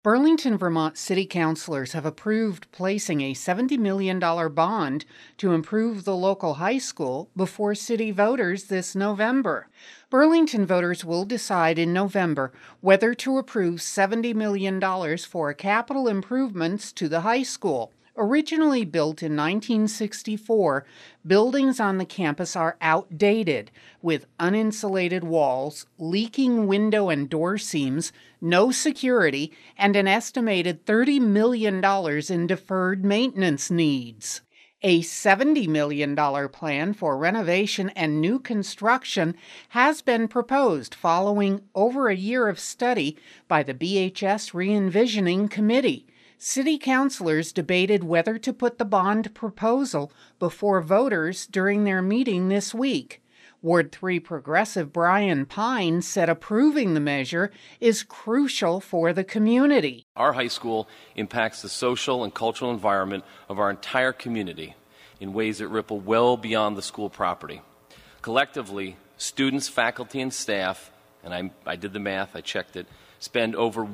Burlington, Vermont city councilors have approved placing a $70 million bond to improve the local high school before city voters this November. Burlington voters will decide in November whether to approve $70 million for capital improvements to the high school. Originally built in 1964, buildings on the campus are outdated, with uninsulated walls, leaking window and door seams, no security, and an estimated $30 million in deferred maintenance needs. A $70 million plan for renovation and new construction has been proposed following over a year of study by the BHS Re-envisioning Committee. City councilors debated whether to put the bond proposal before voters during their meeting this week. Ward 3 progressive Brian Pine said approving the measure is crucial for the community. Our high school impacts the social and cultural environment of our entire community in ways that ripple well beyond the school property. Collectively, students, faculty, and staff, and I did the math, I checked it, spend over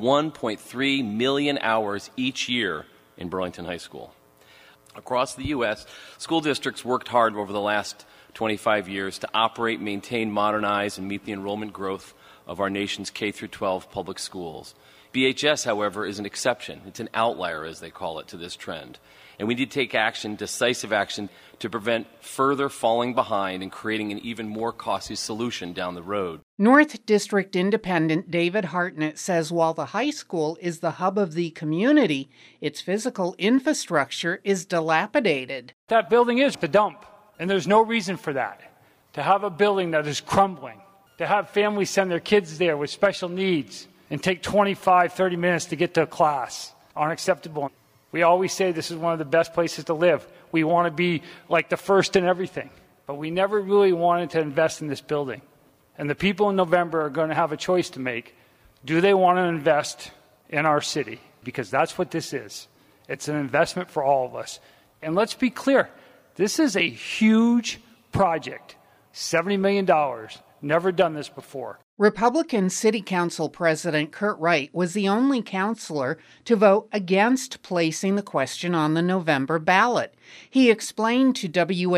1.3 million hours each year in Burlington High School. Across the U.S., school districts worked hard over the last 25 years to operate, maintain, modernize, and meet the enrollment growth of our nation's K-12 public schools. BHS, however, is an exception. It's an outlier, as they call it, to this trend. And we need to take action, decisive action, to prevent further falling behind and creating an even more costly solution down the road. North District Independent David Hartnett says while the high school is the hub of the community, its physical infrastructure is dilapidated. That building is the dump, and there's no reason for that. To have a building that is crumbling, to have families send their kids there with special needs and take 25, 30 minutes to get to a class, unacceptable. We always say this is one of the best places to live. We want to be like the first in everything. But we never really wanted to invest in this building. And the people in November are going to have a choice to make. Do they want to invest in our city? Because that's what this is. It's an investment for all of us. And let's be clear. This is a huge project. $70 million. Never done this before. Republican City Council President Kurt Wright was the only councilor to vote against placing the question on the November ballot. He explained to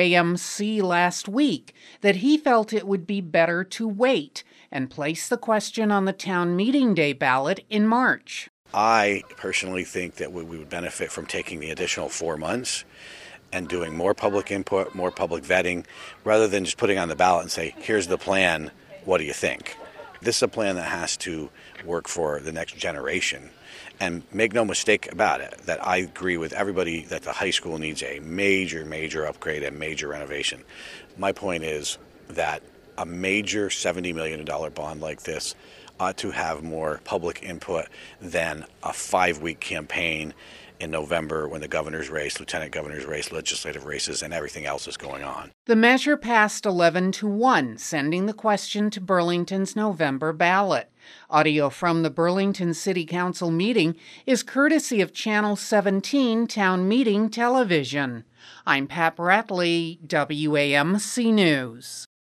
WAMC last week that he felt it would be better to wait and place the question on the town meeting day ballot in March. I personally think that we would benefit from taking the additional 4 months and doing more public input, more public vetting, rather than just putting on the ballot and say, here's the plan, what do you think? This is a plan that has to work for the next generation. And make no mistake about it, that I agree with everybody that the high school needs a major, major upgrade and major renovation. My point is that a major $70 million bond like this ought to have more public input than a 5-week campaign in November when the governor's race, lieutenant governor's race, legislative races, and everything else is going on. The measure passed 11-1, sending the question to Burlington's November ballot. Audio from the Burlington City Council meeting is courtesy of Channel 17 Town Meeting Television. I'm Pat Bradley, WAMC News.